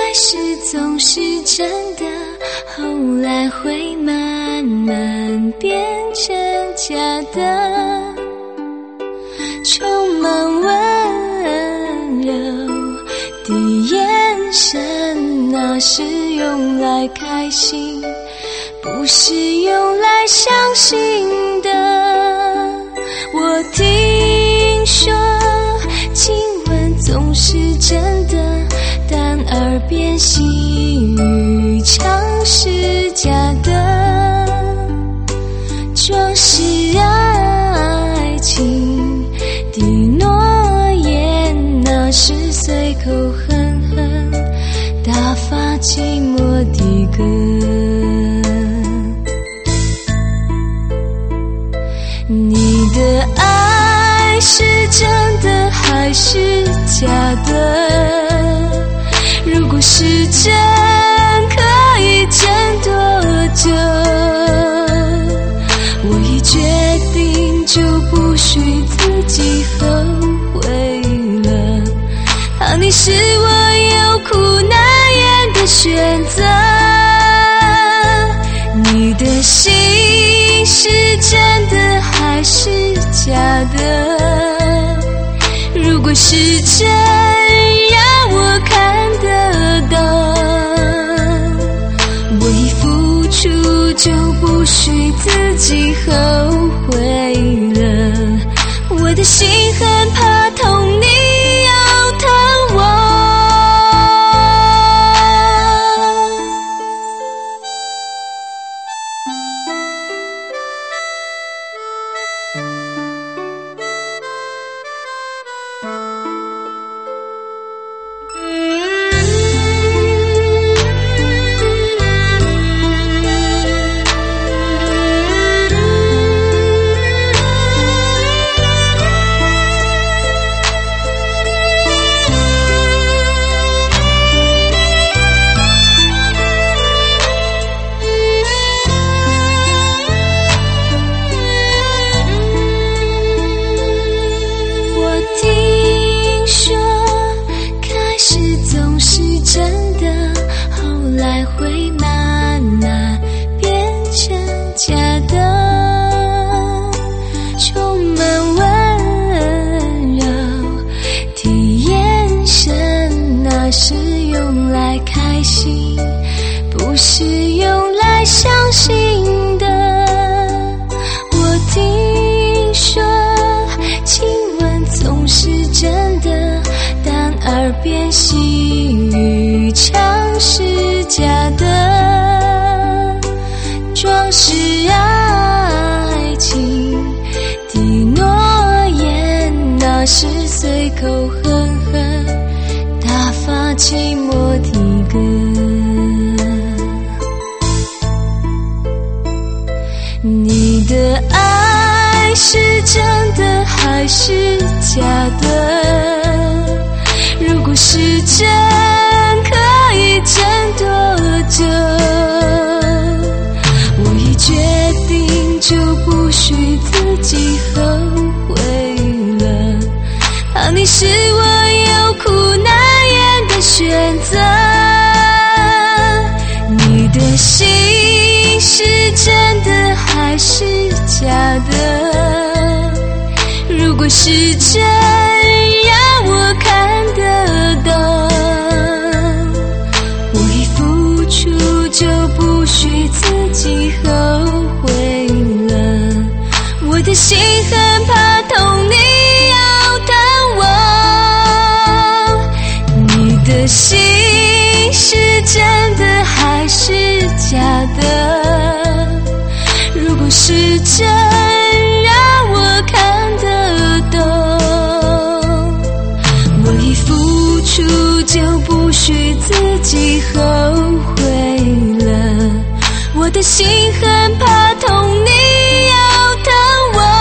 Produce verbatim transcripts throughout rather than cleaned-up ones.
始总是真的，后来会慢慢变成假的，充满温柔的眼神，那是用来开心，不是用来相信的。我听说亲吻总是真的，但耳边细语常是假的，装饰爱情的诺言，那是随口哼哼打发寂寞的歌。你的爱是真的还是假的？如果是真，可以真多久？我已决定，就不许自己后悔了。怕你是我有苦难言的选择。你的心是真的还是假的？如果是真，让我看得到。我已付出，就不许自己后悔了。我的心很怕痛，你要疼我。是用来开心，不是用来相信的。我听说亲吻总是真的，但耳边细语常是假的，装饰爱情的诺言，那是随口哼哼打发寂寞的歌。你的爱是真的还是假的？如果是真，可以真多久？我已决定，就不许自己后悔了。怕你是我有苦难选择。你的心是真的还是假的？如果是真，让我看得到。我已付出，就不许自己后悔了。我的心很怕痛，你要等我。你的心是真的还是假的？如果是真，让我看得懂。我已付出，就不许自己后悔了。我的心很怕痛，你要等我。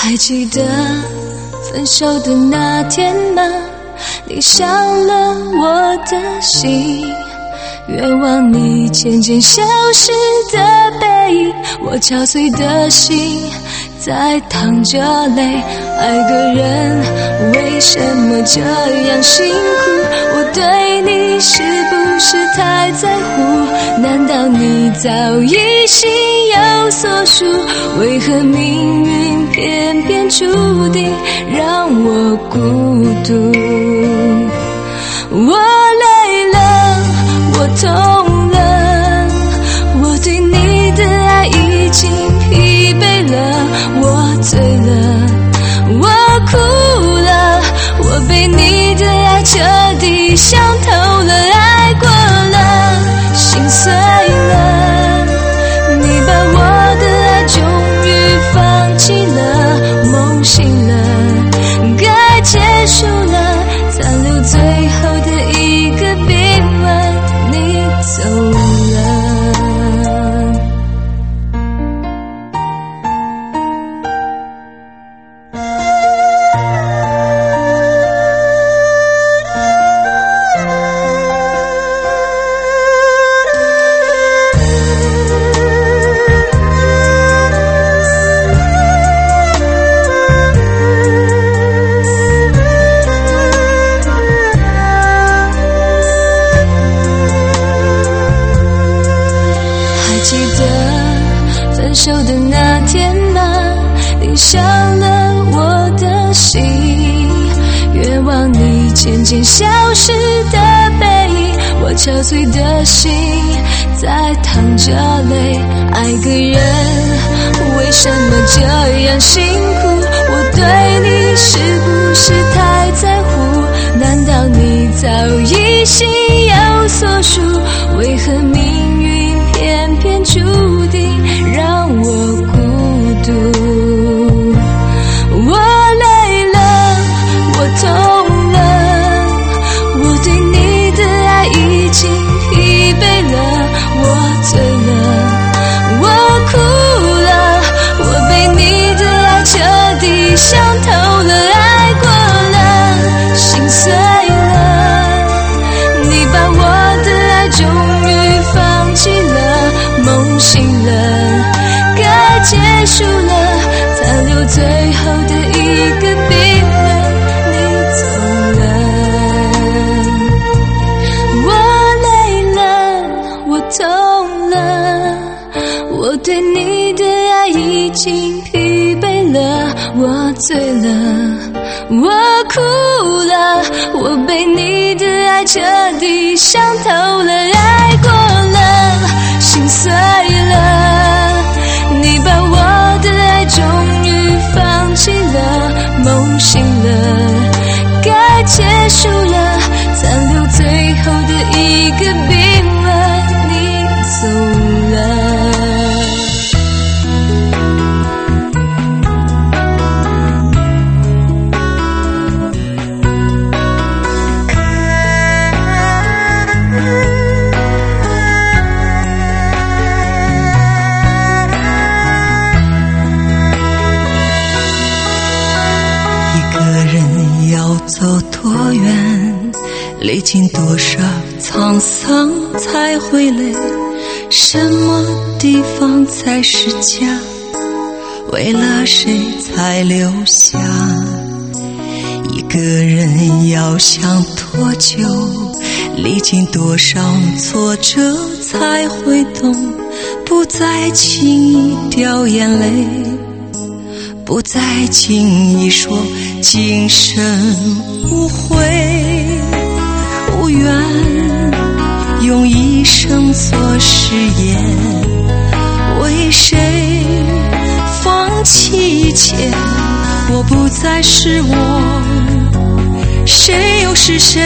还记得分手的那天吗？你伤了我的心，愿望你渐渐消失的背影，我憔悴的心在淌着泪。爱个人为什么这样辛苦？我对你是不是太在乎？难道你早已心有所属？为何命运偏偏注定让我孤独？我累了，我痛了，我对你的爱已经疲惫了，我醉了，我哭了，我被你的爱彻底伤透了，爱过了，心碎了，你把我的爱终于放弃了，梦醒了，该结束了，残留最后的一个冰吻，你走了。记得分手的那天吗？你伤了我的心，愿望你渐渐消失的背影，我憔悴的心在淌着泪。爱个人为什么这样辛苦？我对你是不是太在乎？难道你早已心有所属？为何命运偏偏注定让我孤独？我累了，我痛了，我对你的爱已经疲惫了，我醉了，我哭了，我被你的爱彻底伤透了，爱过了，心碎了，你把我的爱终于放弃了，梦醒了，该结束了，残留最后的一个冰吻，你走了。我累了，我痛了，我对你的爱已经疲惫了，我醉了，我哭了，我被你的爱彻底伤透了，爱过了，心碎了，你把我的爱终于放弃了，梦醒了，该结束了，残留最后的一个冰吻，你走了。 走多远，历经多少沧桑才会累？什么地方才是家？为了谁才留下？一个人要想多久，历经多少挫折才会懂，不再轻易掉眼泪，不再轻易说今生无悔，无缘用一生做誓言，为谁放弃一切？我不再是我，谁又是谁？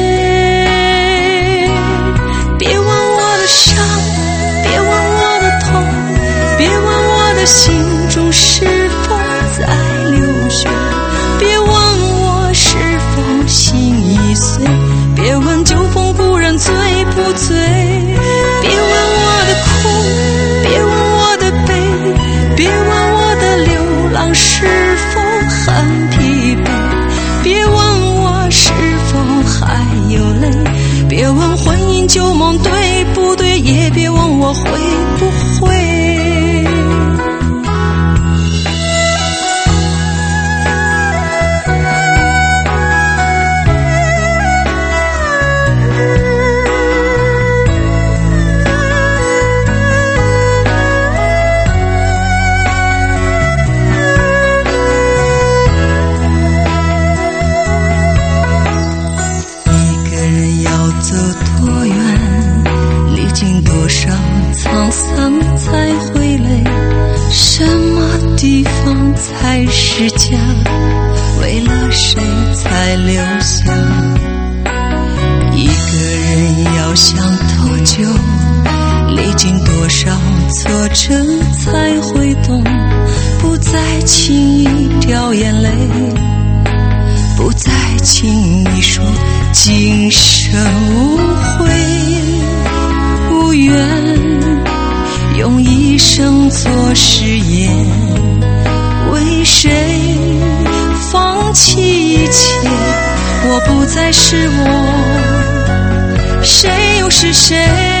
别问我的伤，别问我的痛，别问我的心中是否在流血，别问我是否心已碎，别问酒疯忽然醉不醉，别问我的苦，别问我的悲，别问我的流浪是否我会不会？沧桑才会累，什么地方才是家？为了谁才留下？一个人要想多久，历经多少挫折才会懂，不再轻易掉眼泪，不再轻易说今生无悔无缘，用一生做誓言，为谁放弃一切？我不再是我，谁又是谁？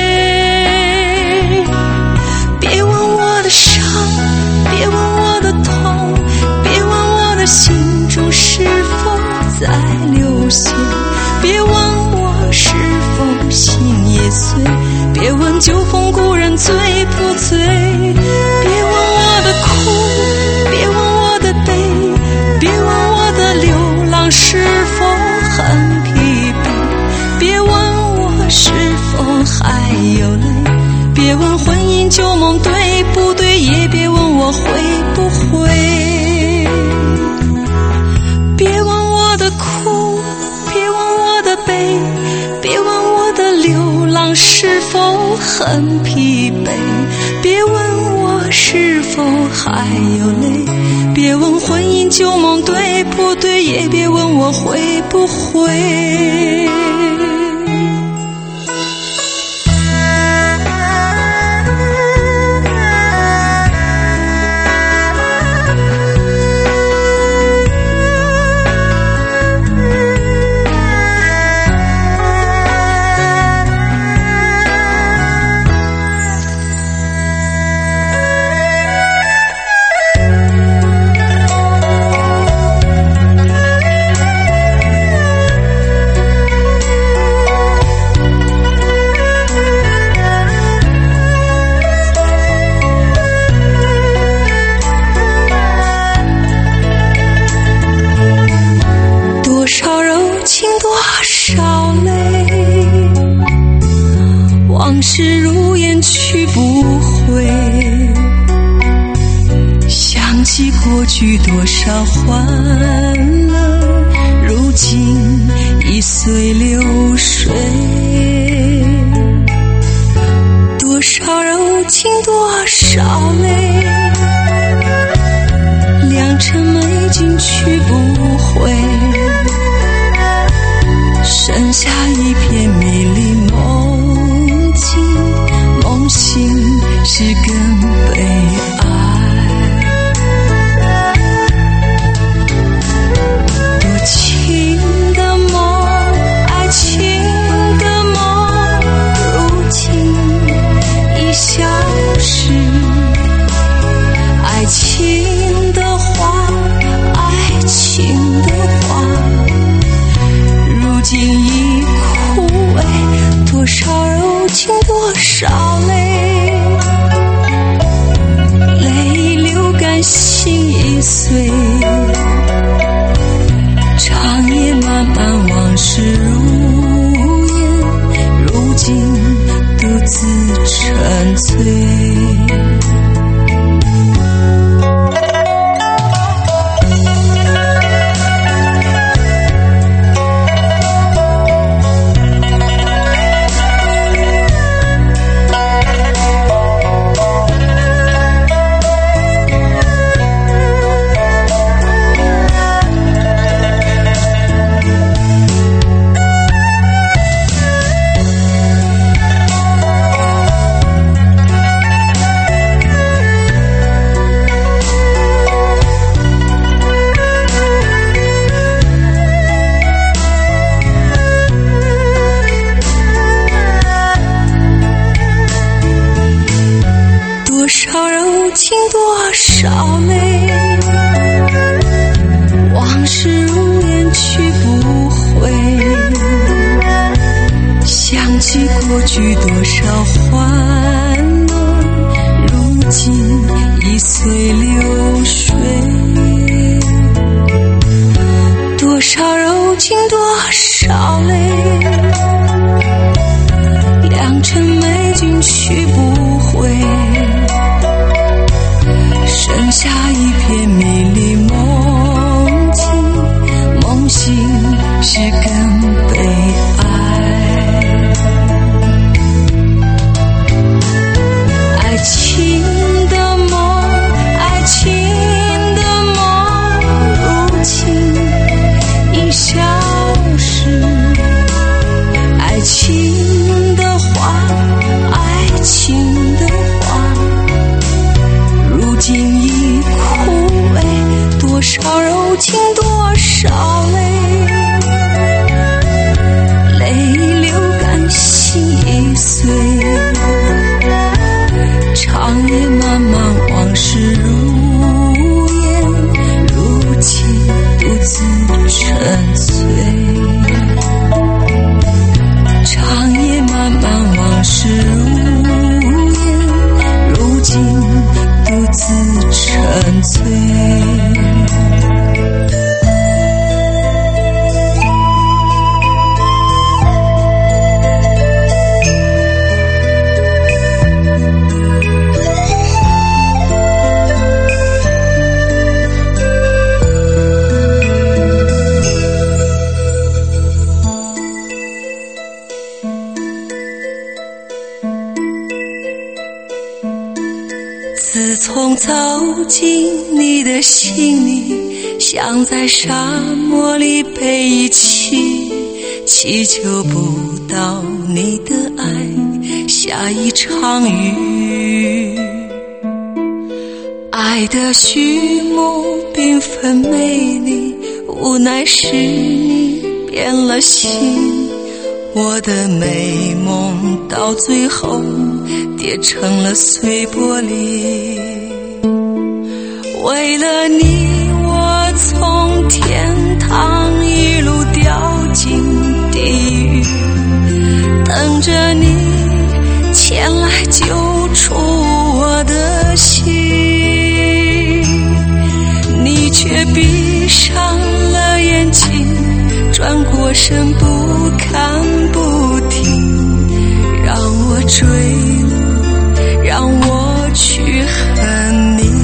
别问我的伤，别问我的痛，别问我的心中是否在流血，别问我是否心也碎，别问旧风故人醉不醉，别问我的苦，别问我的悲，别问我的流浪是否很疲惫，别问我是否还有泪，别问婚姻旧梦对不对，也别问我会不会，别问我的苦，别问我的悲，别问我的流浪是否很疲惫，别问我是否还有泪，别问婚姻旧梦对不对，也别问我会不会。往事如烟去不回，想起过去多少欢乐，如今已随流水，多少柔情多少泪，良辰美景去不回，剩下一片迷离梦境，梦醒是更悲哀。多情的梦，爱情的梦，如今已消失。爱情的花，爱情的花，如今已枯萎，多少柔情多少泪，泪流干心已碎，长夜漫漫往事如烟，如今独自沉醉。 起过去多少欢乐，如今已随流水。多少柔情多少泪，良辰美景去不回，剩下一片迷离梦境，梦醒是更悲哀。爱情的梦，爱情的梦，如今已消失。爱情的花，爱情的花，如今已枯萎。多少柔情多少泪，泪流干心已碎。长夜漫漫往事如烟，如今独自沉醉。长夜漫漫往事如烟，如今独自沉醉。自从走进你的心里，像在沙漠里被遗弃，祈求不到你的爱，下一场雨。爱的序幕缤纷美丽，无奈是你变了心，我的美梦到最后跌成了碎玻璃。为了你，我从天堂一路掉进地狱，等着你前来救出我的心。你却闭上了眼睛，转过身不看不听，让我坠落，让我去恨你。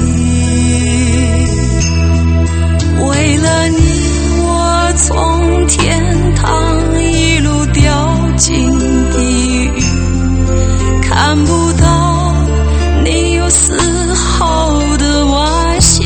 为了你，我从天堂一路掉进地狱，看不到你有丝毫的惋惜。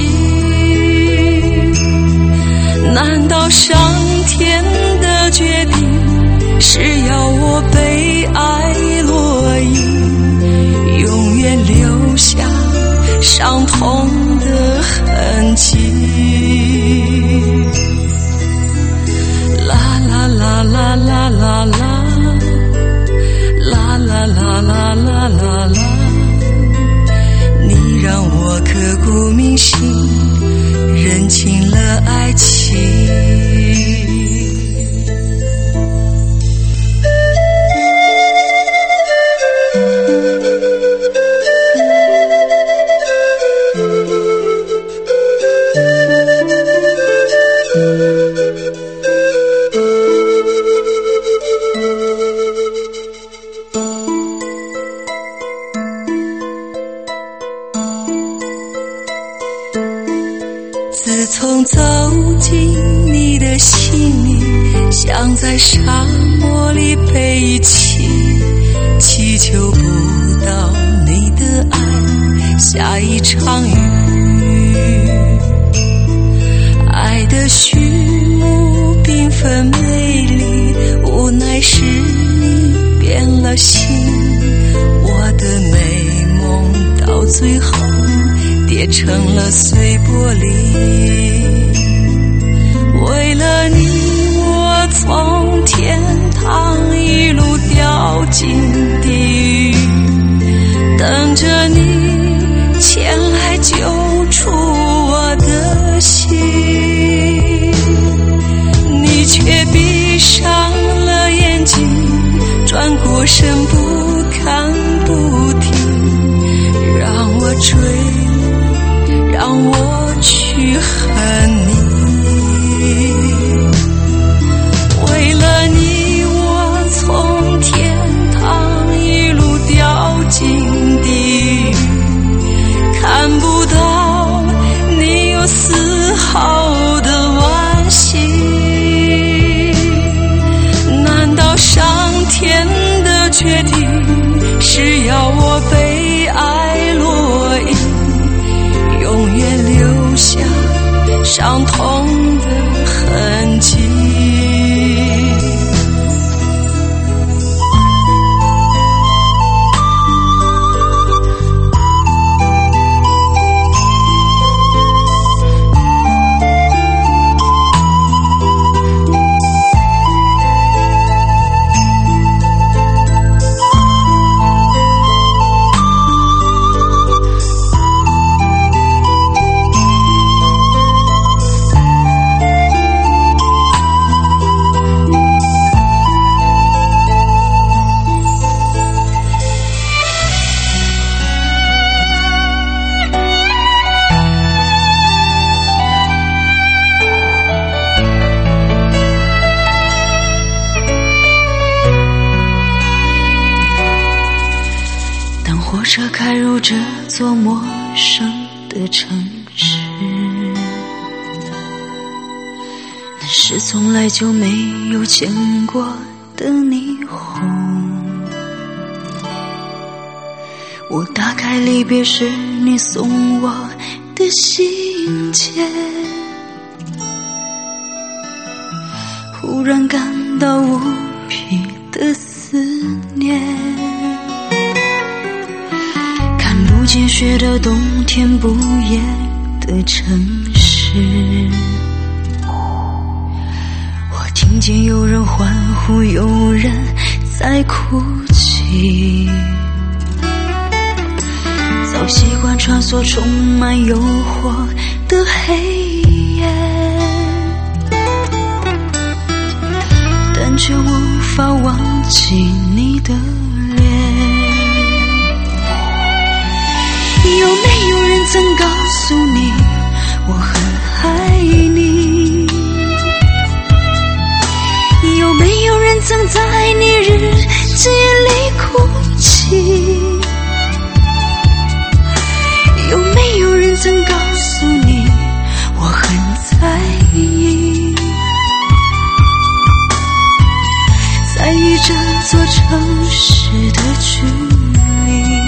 难道上天的决定是要我被爱落英，永远留下伤痛的痕迹？啦啦啦啦啦啦啦，啦啦啦啦啦啦啦，你让我刻骨铭心，认清了爱情。自从走进你的心里，像在沙漠里被遗弃，祈求不到你的爱，下一场雨。爱的序幕缤纷美丽，无奈是你变了心，我的美梦到最后跌成了碎玻璃。为了你，我从天堂一路掉进地狱，等着你前来救出我的心。你却闭上了眼睛，转过声不看不听，让我追，让我去恨你。为了你，我从天堂一路掉进地狱，看不到你有丝毫的惋惜。难道上天的决定是要我被爱落英，永远留下伤痛的痕迹？火车开入这座陌生的城市，那是从来就没有见过的霓虹。我打开离别时你送我的信件，忽然感到无比的思念。不见雪的冬天，不夜的城市，我听见有人欢呼，有人在哭泣。早习惯穿梭充满诱惑的黑夜，但却无法忘记你的脸。有没有人曾告诉你我很爱你？有没有人曾在你日记里哭泣？有没有人曾告诉你我很在意？在意这座城市的距离。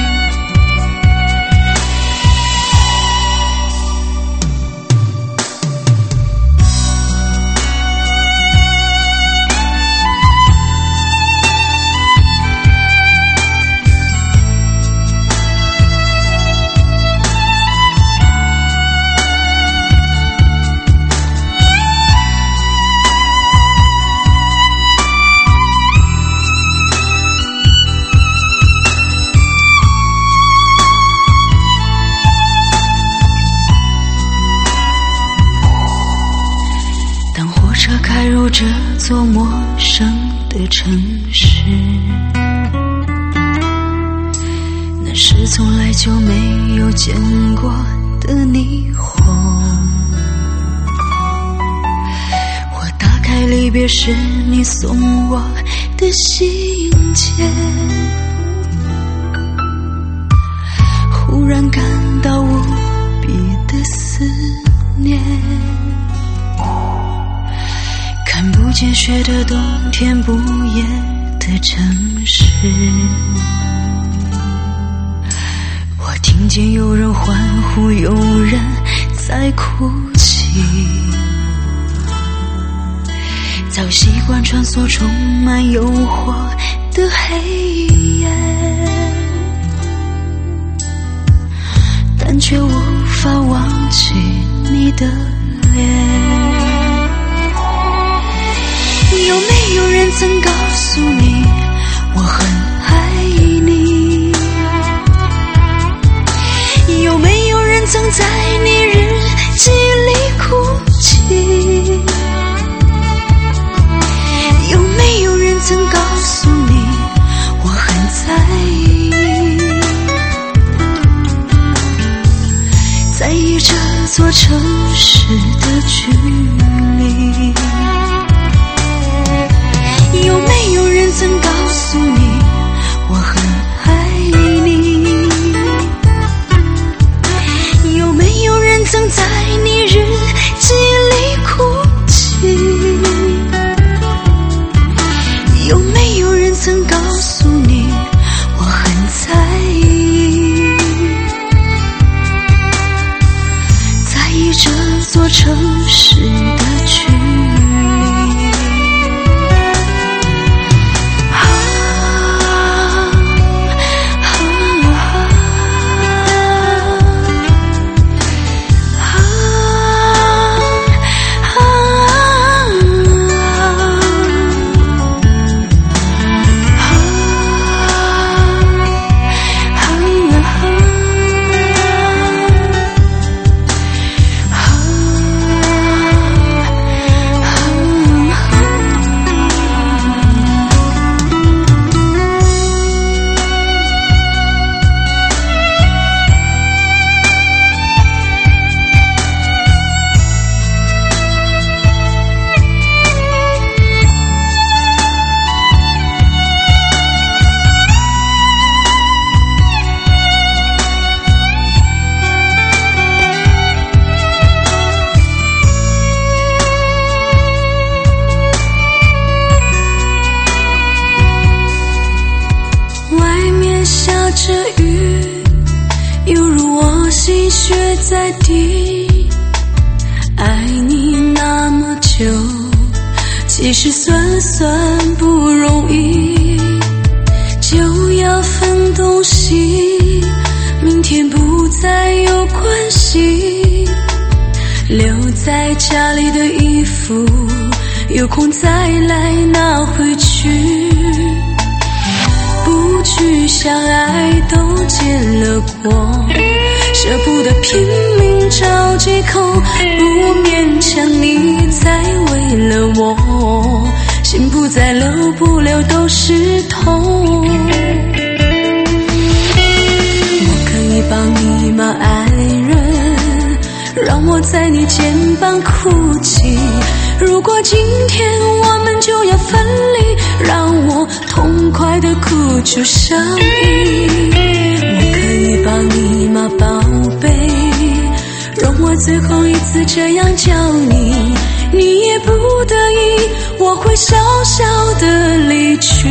开入这座陌生的城市，那是从来就没有见过的霓虹。我打开离别时你送我的信件，忽然感到无比的思念。看不见雪的冬天，不夜的城市，我听见有人欢呼，有人在哭泣。早习惯穿梭充满诱惑的黑夜，但却无法忘记你的脸。有没有人曾告诉你我很爱你？有没有人曾在你日记里哭泣？有没有人曾告诉你实的距离。有没有人曾告诉你我很爱你？有没有人曾在你日记里哭泣？有没有人曾告诉你我很在意？在意这座城市的距离。这雨犹如我心血在滴，爱你那么久，其实算算不容易，就要分东西，明天不再有关系，留在家里的衣服，有空再来拿回去。不去相爱都见了光，舍不得拼命找借口，不勉强你再为了我，心不再留不留都是痛。我可以帮你吗爱人，让我在你肩膀哭泣，如果今天我们就要分离，让我痛快地哭出声音。我可以帮你吗宝贝，容我最后一次这样叫你，你也不得已，我会笑笑地离去。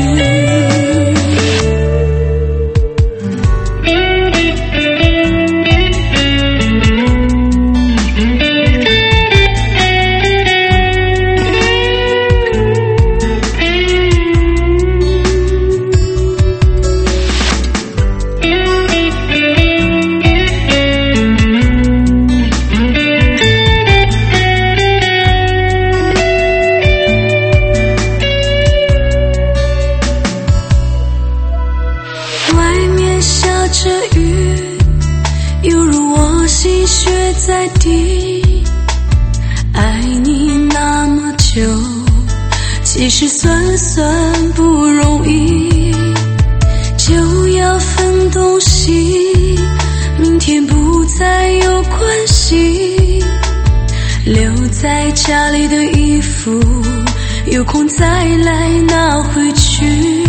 在滴，爱你那么久，其实算算不容易，就要分东西，明天不再有关系，留在家里的衣服，有空再来拿回去。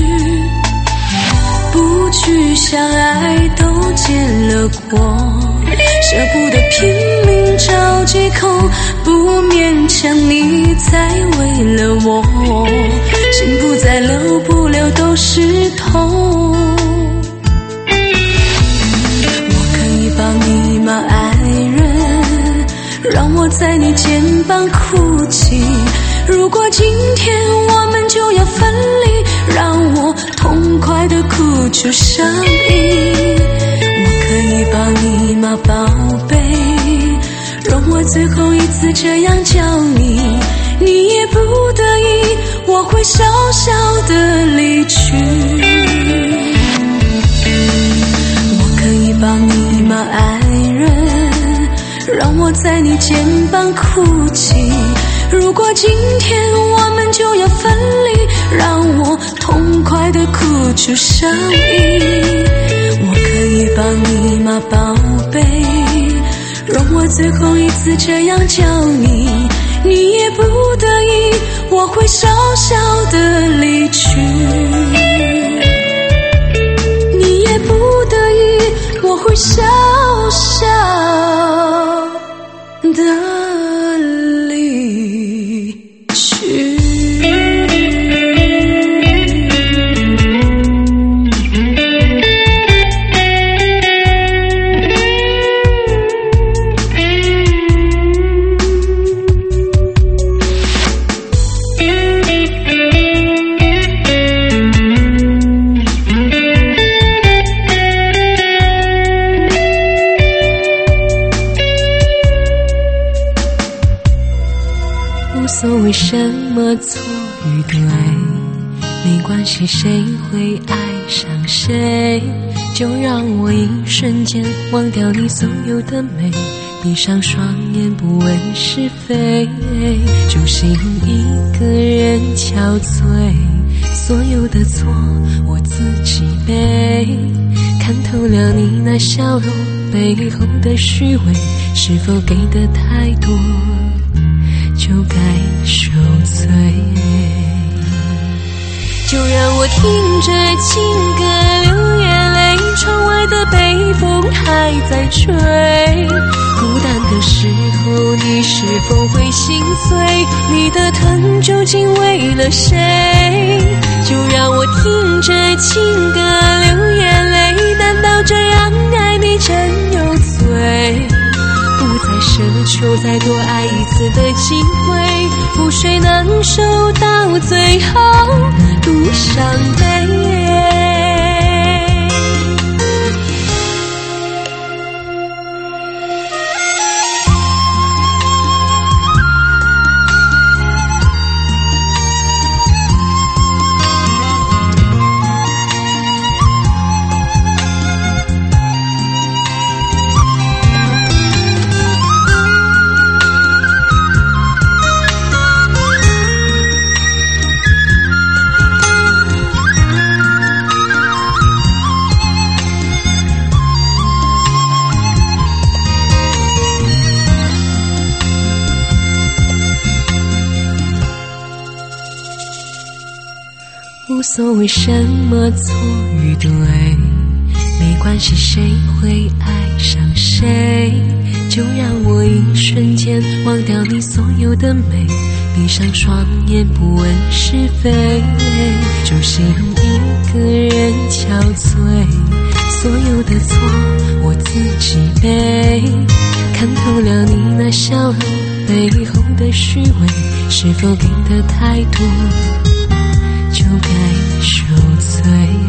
不去相爱都见了光，舍不得拼命找借口，不勉强你再为了我，心不再留不留都是痛。我可以帮你吗爱人，让我在你肩膀哭泣，如果今天我们就要分离，让我痛快地哭出声音。可以帮你吗宝贝，容我最后一次这样叫你，你也不得已，我会笑笑地离去。我可以帮你吗爱人，让我在你肩膀哭泣，如果今天我们就要分离，让我痛快地哭出声音。我可以帮你吗宝贝， 容我最后一次这样叫你，你也不得已，我会小小的离去，你也不得已，我会小小的离去。 无所谓什么错与对，没关系谁会爱上谁，就让我一瞬间忘掉你所有的美，闭上双眼不问是非，就心一个人憔悴，所有的错我自己背，看透了你那笑容背后的虚伪，是否给的太多就该受罪，就让我听着情歌流眼泪，窗外的北风还在吹，孤单的时候你是否会心碎，你的疼究竟为了谁，就让我听着情歌流眼泪，难道这样爱你真有罪，不再奢求再多爱一次的机会，不谁能守到最后独伤悲。无所谓什么错与对，没关系谁会爱上谁，就让我一瞬间忘掉你所有的美，闭上双眼不问是非，就心一个人憔悴，所有的错我自己背，看透了你那笑容背后的虚伪，是否给的太多就该受罪，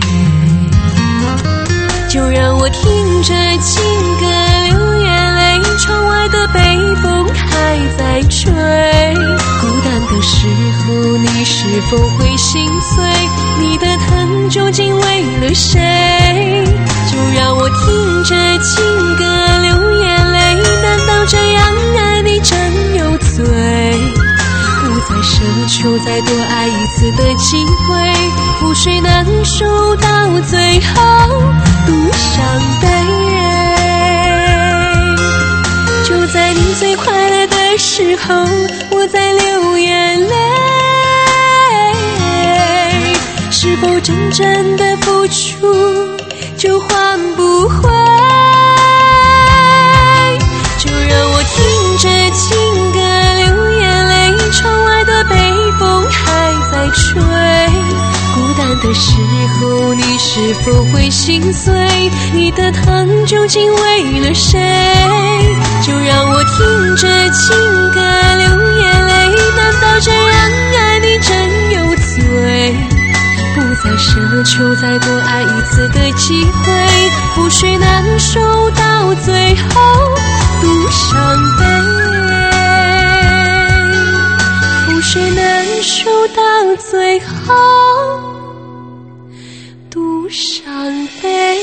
就让我听着情歌流眼泪，窗外的北风还在吹，孤单的时候你是否会心碎，你的疼究竟为了谁，就让我听着情歌流眼泪，难道这样爱你真有罪，不再奢求再多爱一次的机会，不谁能守到最后独伤悲，就在你最快乐的时候我在流眼泪，是否真正的付出就换不回，就让我听着情歌流眼泪，窗外的北风还在吹，孤单的时候你是否会心碎，你的疼究竟为了谁，就让我听着情歌流眼泪，难道这样爱你真有罪，不再奢求再多爱一次的机会，不谁能守到最后独伤悲，不谁能守到最后独伤悲。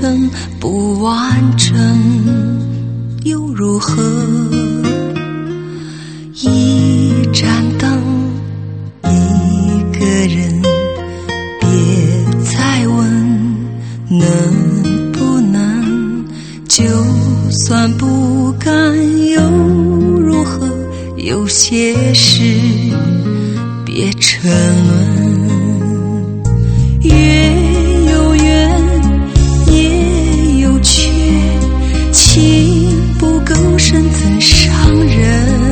成不完整又如何？一盏灯，一个人，别再问能不能，就算不甘又如何？有些事别沉沦，月有圆也有缺，情不够深怎伤人？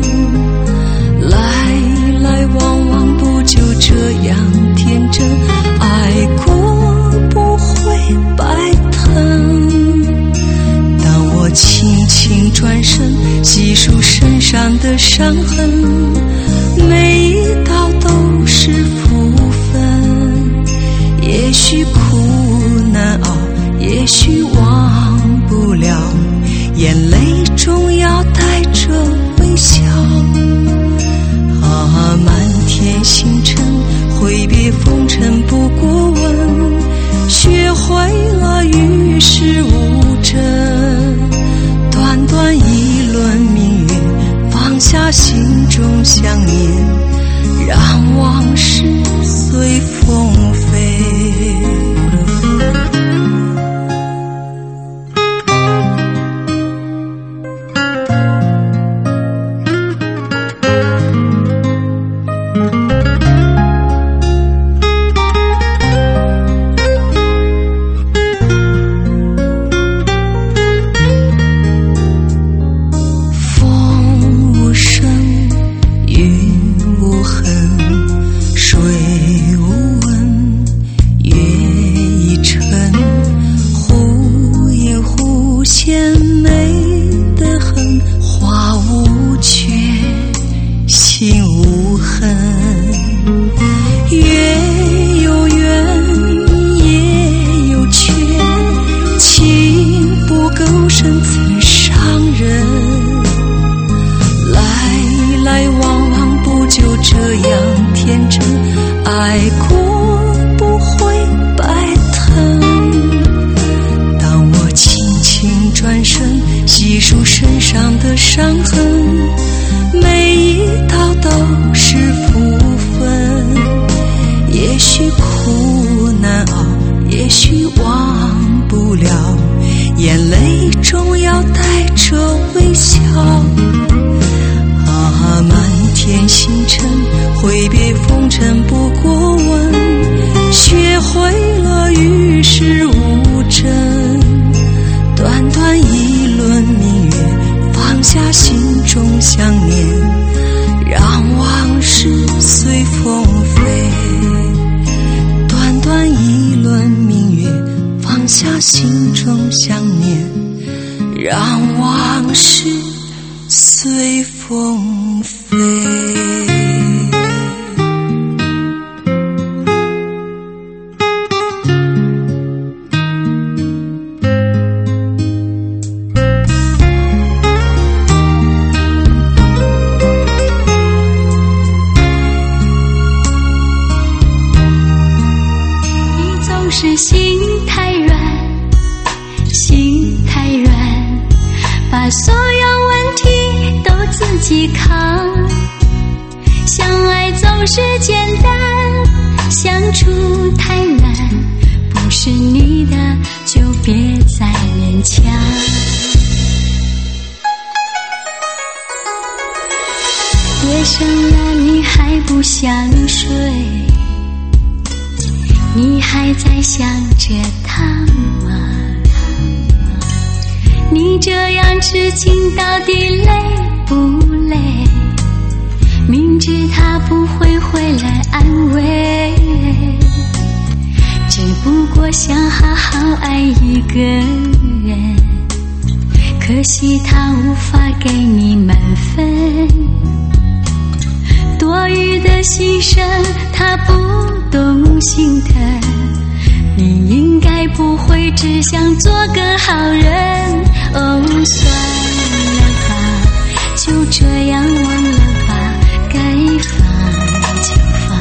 来来往往不就这样天真，爱过不会白疼。当我轻轻转身细数身上的伤痕，每一道都是福分。也许苦难熬，也许忘不了，眼泪终要带着微笑。啊，满天星辰，挥别风尘不过问，学会了与世无争。短短一轮明月，放下心中想念，让往事随风飞。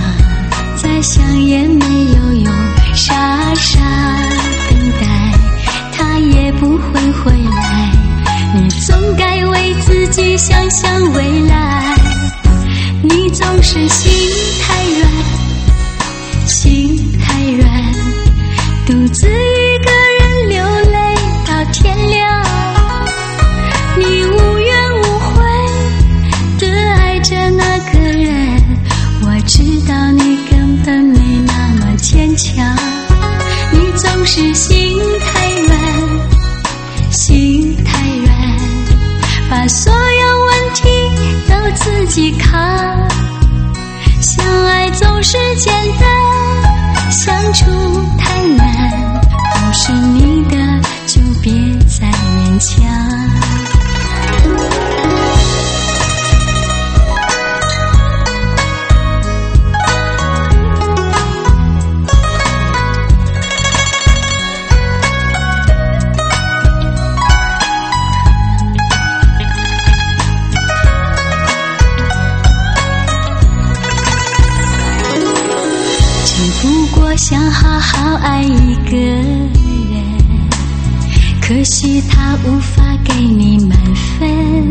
想也没有用，傻傻等待不会回来，你总该为自己想想未来。你总是心太软，心太软，独自一个人流泪到天亮。你无怨无悔地爱着那个人，我知道你根本没那么坚强。你总是心太软，心太软，把所有问题都自己扛。相爱总是简单，相处太难，不是你的就别再勉强。想好好爱一个人，可惜他无法给你满分，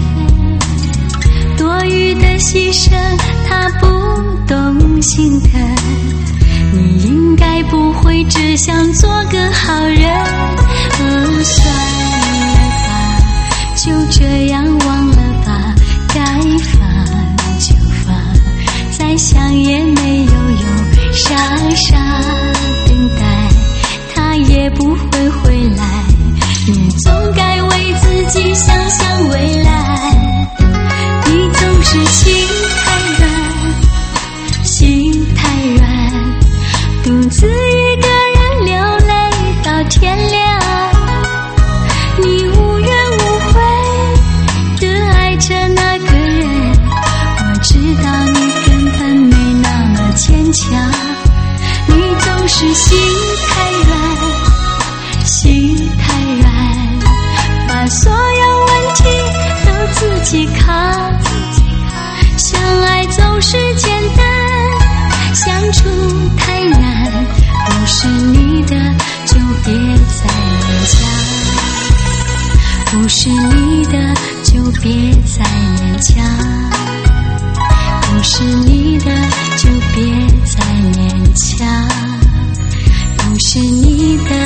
多余的牺牲他不懂心疼。你应该不会只想做个好人，哦，算了吧，就这样忘了吧，该放就放，再想也没有用，傻傻等待，他也不会回来。你总该为自己想想未来。你总是心太软，心太软，独自一个人流泪到天亮。你无怨无悔地爱着那个人，我知道你根本没那么坚强。你总是心太软，心太软，把所有问题都自己扛。相爱总是简单，相处太难，不是你的就别再勉强，不是你的就别再勉强，不是你的就别再勉强，不是你的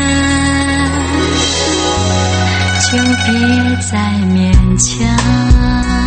就别再勉强。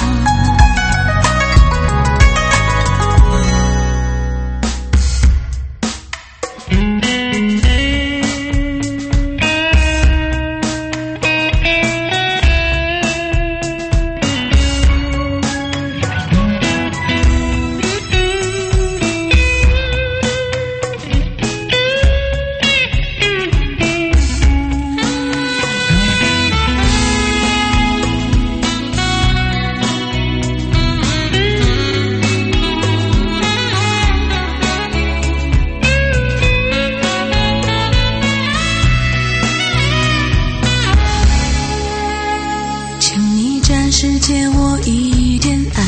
是借我一点爱，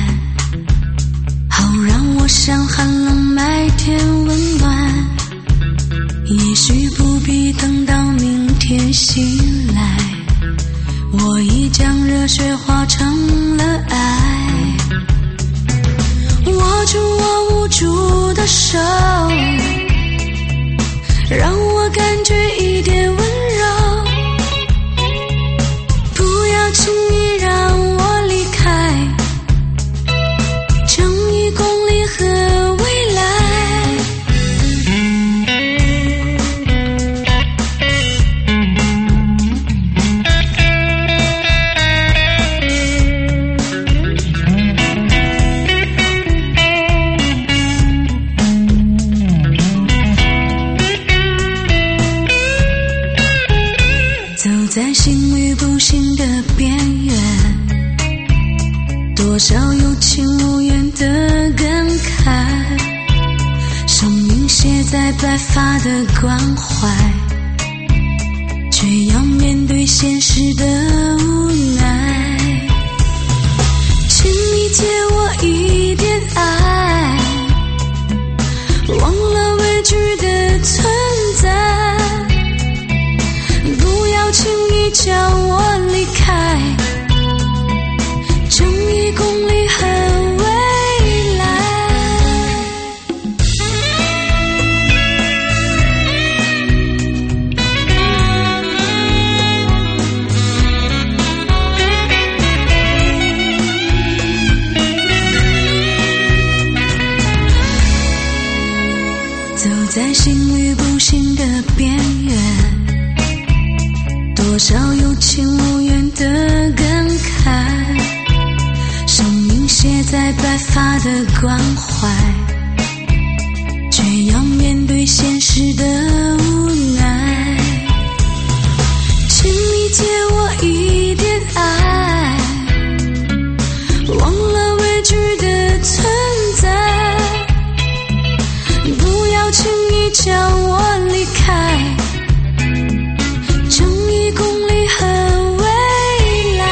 好让我像寒冷麦田温暖。也许不必等到明天醒来，我已将热血化成了爱。握住我无助的手，让我感觉一点温柔，不要轻易让我离开，正义公理和未来。走在幸与不幸的边缘，多少有情无缘的感慨，生命写在白发的关怀，却要面对现实的无奈。请你借我一点爱，忘了畏惧的存在，不要在心律不行的边缘，多少有情无缘的感慨，生命写在白发的关怀，却要面对现实的无奈。请你借我一点爱，忘了畏惧的存在，不要轻易将我离开，正义公理和未来。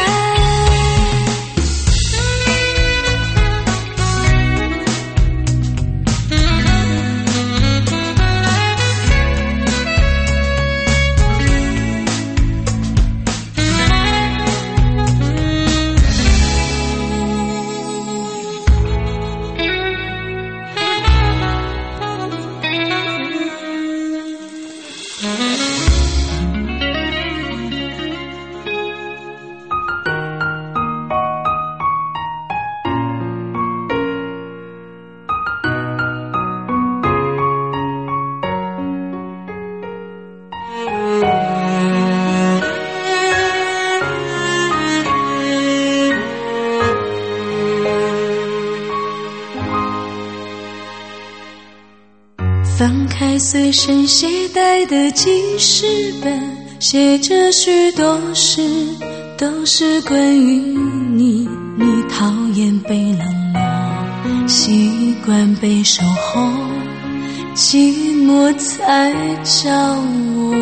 翻开随身携带的记事本，写着许多事，都是关于你。你讨厌被冷落，习惯被守候，寂寞才找我。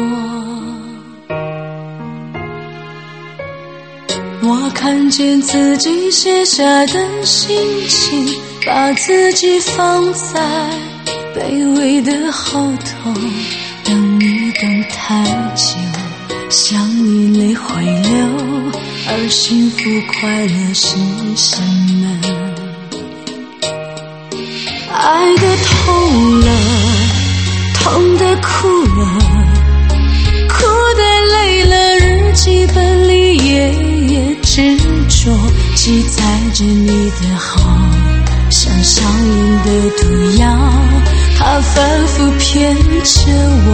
我看见自己写下的心情，把自己放在卑微的后头，等你等太久，想你泪会流，而幸福快乐是什么？爱的痛了，痛的哭了，哭的累了，日记本里夜夜执着记载着你的好，像上瘾的毒药，它反复骗着我。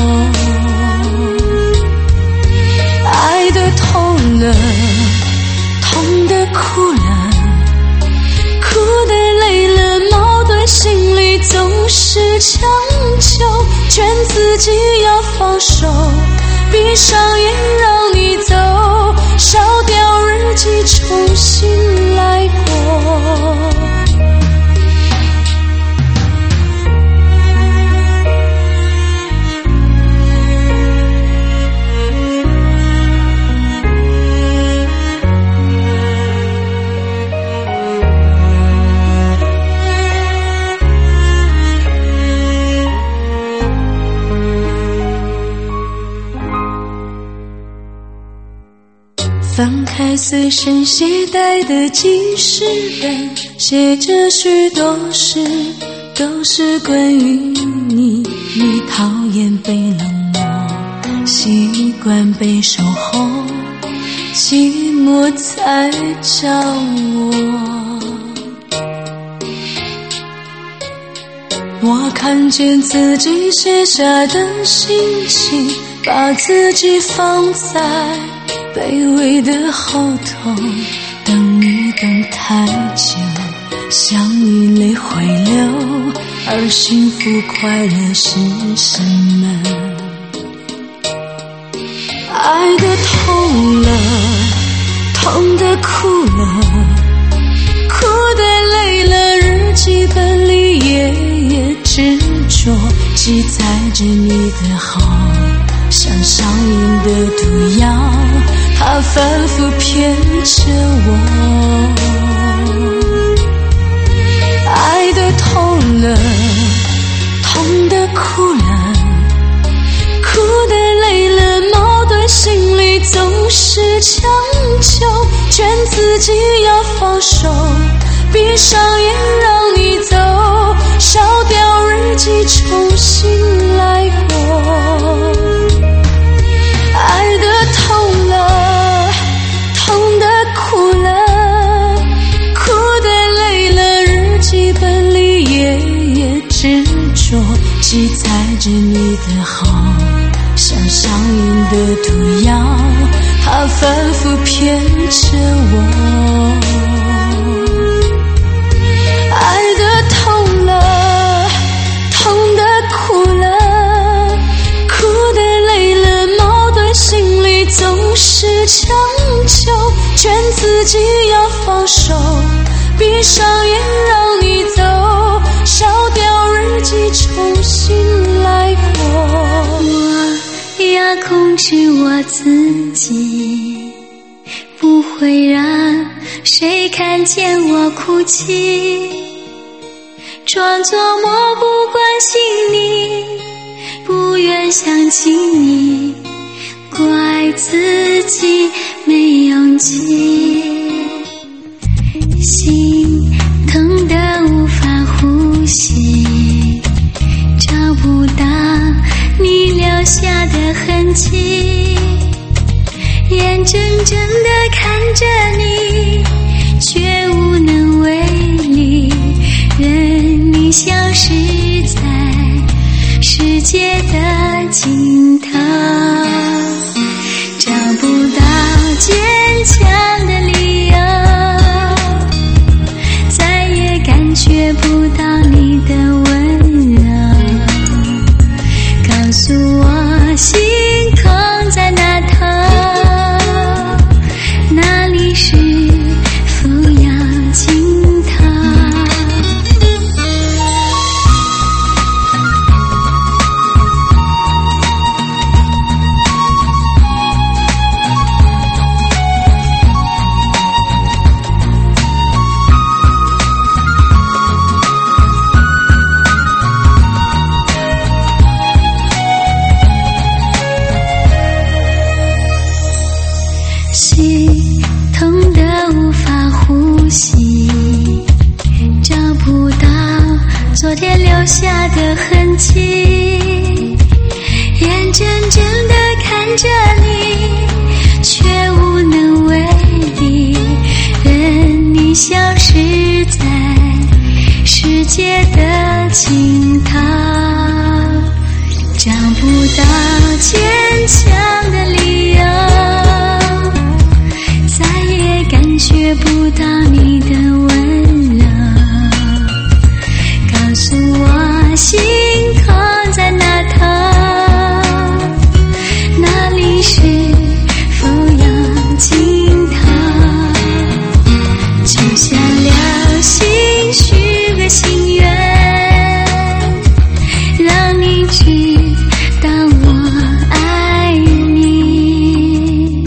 爱的痛了，痛的哭了，哭的累了，矛盾心里总是强求，劝自己要放手，闭上眼让你走，烧掉日记重新来过。翻开随身携带的记事本，写着许多事，都是关于你。你讨厌被冷落，习惯被守候，寂寞才找我。我看见自己写下的心情，把自己放在卑微的后头，等你等太久，想你泪会流，而幸福快乐是什么？爱的痛了，痛的哭了，哭的累了，日记本里夜夜执着记载着你的好，像上瘾的毒药，它反复骗着我。爱的痛了，痛的哭了，哭的累了，矛盾心里总是强求，劝自己要放手，闭上眼让你走，烧掉日记重新来过。爱的痛了，痛的哭了，哭的累了，日记本里夜夜执着说，记载着你的好，像上瘾的毒药，它反复骗着我。爱的痛了，痛的哭了，哭的累了，矛盾心里总是强求，劝自己要放手，闭上眼让你走，烧掉日记重新来过。 我要控制我自己，不会让谁看见我哭泣，装作漠不关心你，不愿想起你，怪自己没勇气，心疼得无法呼吸，找不到你留下的痕迹，眼睁睁地看着你，却无能为力，任你消失在世界的尽头，找不到坚强的理由，再也感觉不到你的温柔，告诉我星空在那头，那里是否要尽头。心痛得无法呼吸，找不到昨天留下的痕迹，眼睁睁地看着你，却无能为力，任你消失在世界的尽头，找不到坚强的理由，感觉不到你的温柔，告诉我星空在那头，那里是否有尽头，就像流星许个心愿，让你知道我爱你。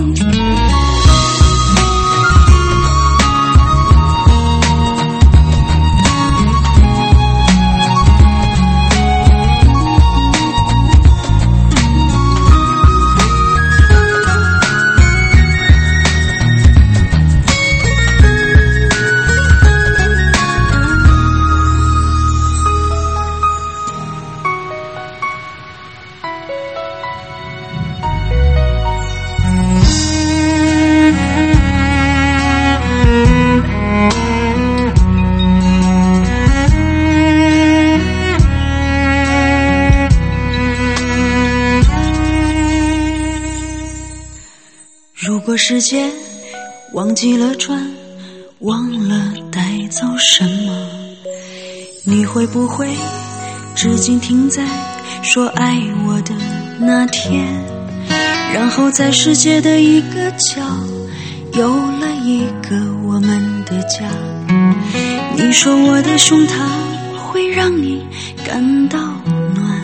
如果时间忘记了转，忘了带走什么，你会不会至今停在说爱我的那天，然后在世界的一个角有了一个我们的家。你说我的胸膛会让你感到暖，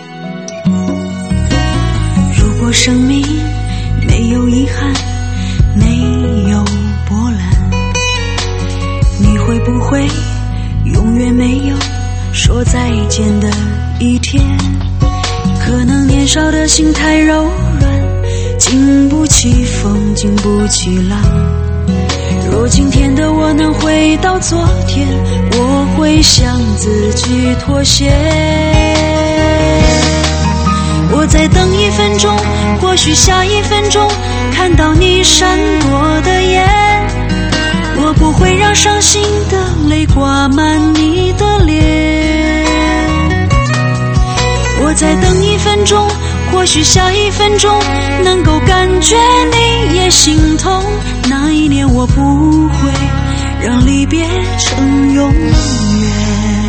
如果生命没有遗憾，没有波澜，你会不会永远没有说再见的一天？可能年少的心太柔软，经不起风，经不起浪。若今天的我能回到昨天，我会向自己妥协。我再等一分钟，或许下一分钟看到你闪过的眼，我不会让伤心的泪挂满你的脸。 再等一分钟，或许下一分钟能够感觉你也心痛。那一年我不会让离别成永远。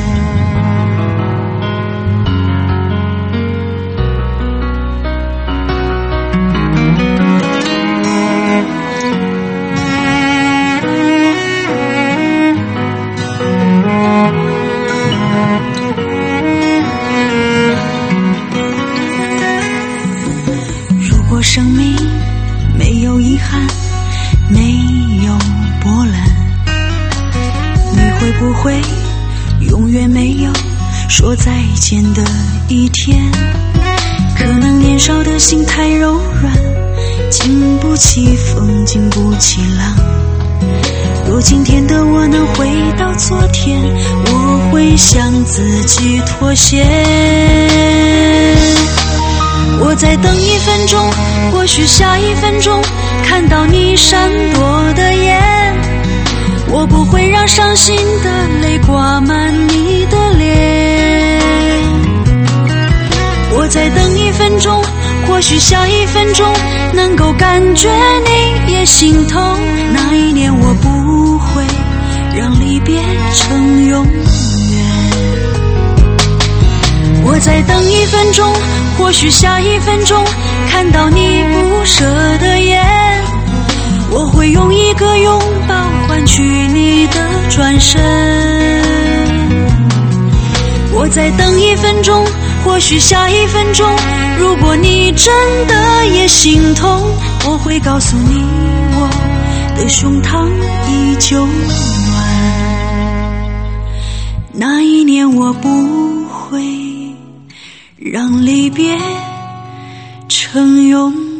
生命没有遗憾，没有波澜，你会不会永远没有说再见的一天？可能年少的心太柔软，经不起风，经不起浪。若今天的我能回到昨天，我会向自己妥协。我再等一分钟，或许下一分钟看到你闪躲的眼，我不会让伤心的泪挂满你的脸。我再等一分钟，或许下一分钟能够感觉你也心痛。那一年我不会让离别成永远。我再等一分钟，或许下一分钟看到你不舍的眼，我会用一个拥抱换取你的转身。我再等一分钟，或许下一分钟，如果你真的也心痛，我会告诉你我的胸膛依旧暖。那一年我不会让离别成永